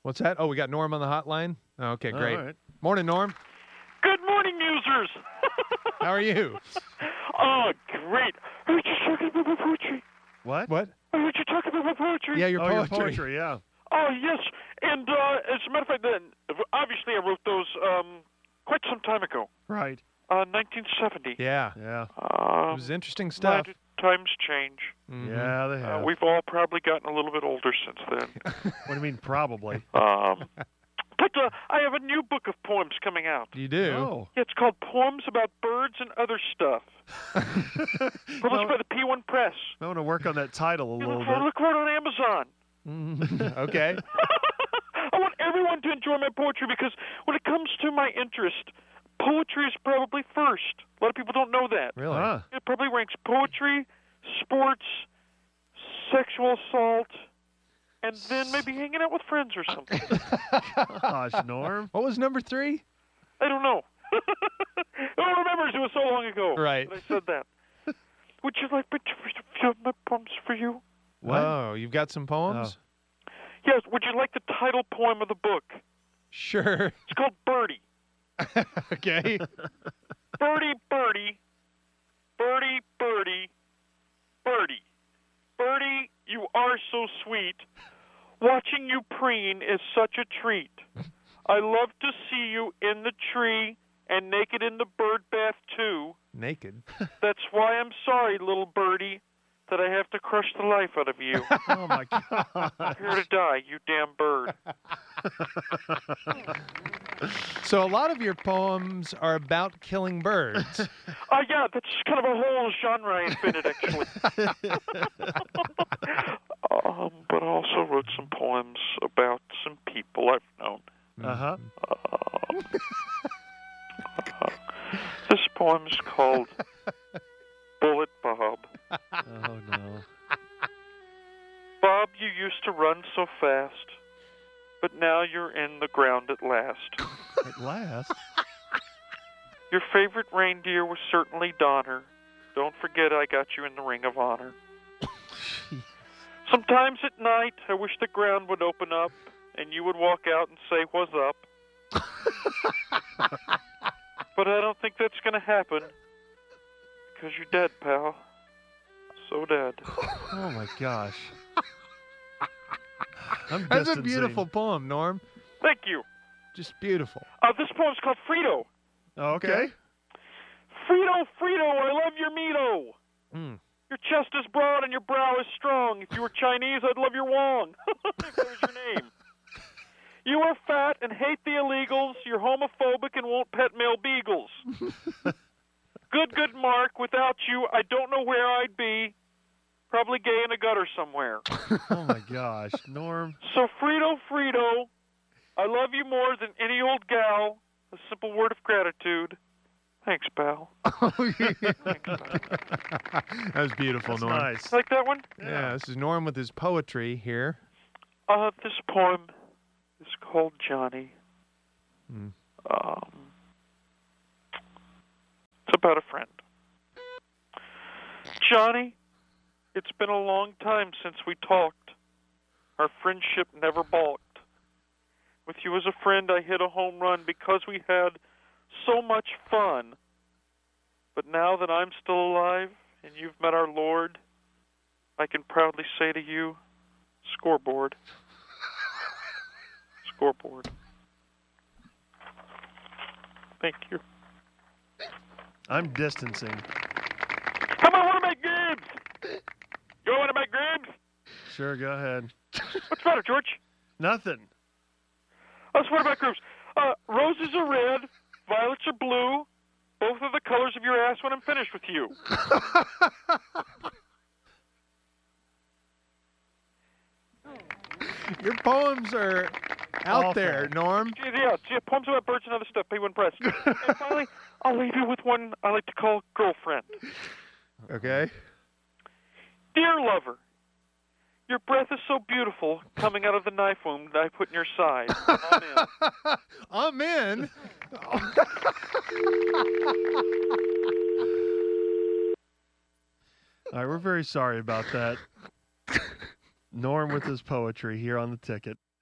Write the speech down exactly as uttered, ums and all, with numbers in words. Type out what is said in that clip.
What's that? Oh, we got Norm on the hotline? Okay, great. All right. Morning, Norm. Good morning, users. How are you? Oh, great. I heard you talking about my poetry. What? What? I heard you talking about my poetry. Yeah, your oh, poetry. your poetry, yeah. Oh, yes. And uh, as a matter of fact, then obviously I wrote those um, quite some time ago, Right. uh, nineteen seventy. Yeah. Yeah. Um, It was interesting stuff. Times change. Mhm. Yeah, they Uh, have. we've all probably gotten a little bit older since then. What do you mean, probably? um, but uh, I have a new book of poems coming out. You do? Oh. Yeah, it's called Poems About Birds and Other Stuff. Published No. by the P one Press. I want to work on that title a You little look for, bit. look for it on Amazon. Mhm. Okay. I want everyone to enjoy my poetry because when it comes to my interest, poetry is probably first. A lot of people don't know that. Really? Huh. It probably ranks poetry, sports, sexual assault, and then maybe hanging out with friends or something. Gosh, Norm. What was number three? I don't know. Who remembers? It was so long ago Right. that I said that. Would you like me to read my poems for you? What? Oh, you've got some poems? Yes. Would you like the title poem of the book? Sure. It's called Birdie. Okay. Birdie, birdie, birdie, birdie, birdie. Birdie, you are so sweet. Watching you preen is such a treat. I love to see you in the tree and naked in the bird bath too. Naked. That's why I'm sorry, little birdie, that I have to crush the life out of you. Oh, my God. Here to die, you damn bird. So a lot of your poems are about killing birds. Uh, yeah, that's kind of a whole genre I invented, actually. um, but I also wrote some poems about some people I've known. Uh-huh. Um, uh, this poem's called Bullet Bob. Oh, no. Bob, you used to run so fast, but now you're in the ground at last. At last. Your favorite reindeer was certainly Donner. Don't forget I got you in the Ring of Honor. Sometimes at night, I wish the ground would open up and you would walk out and say, "What's up?" But I don't think that's going to happen because you're dead, pal. So dead. Oh, my gosh. I'm That's a distancing. beautiful poem, Norm. Thank you. Just beautiful. Uh, this poem's called Frito. Oh, okay. Frito, Frito, I love your Mito. Mm. Your chest is broad and your brow is strong. If you were Chinese, I'd love your Wong. If that was your name. You are fat and hate the illegals. You're homophobic and won't pet male beagles. Good, good Mark. Without you, I don't know where I'd be. Probably gay in a gutter somewhere. Oh, my gosh. Norm. So, Frito, Frito, I love you more than any old gal. A simple word of gratitude. Thanks, pal. Oh, yeah. Thanks, pal. That was beautiful, That's Norm. nice. Like that one? Yeah, this is Norm with his poetry here. Uh, this poem is called Johnny. Mm. Um, it's about a friend. Johnny, it's been a long time since we talked. Our friendship never balked. With you as a friend, I hit a home run because we had so much fun. But now that I'm still alive and you've met our Lord, I can proudly say to you, scoreboard. Scoreboard. Thank you. I'm distancing. Come on, want to make games? You want to make games? Sure, go ahead. What's the matter, George? Nothing. Let's what about groups? Uh, roses are red, violets are blue. Both are the colors of your ass when I'm finished with you. Your poems are out Awful. there, Norm. Yeah, yeah, poems about birds and other stuff. P one Press. And finally, I'll leave you with one I like to call girlfriend. Okay. Dear lover, your breath is so beautiful coming out of the knife wound that I put in your side. Amen. I'm in. All right, we're very sorry about that. Norm with his poetry here on the ticket.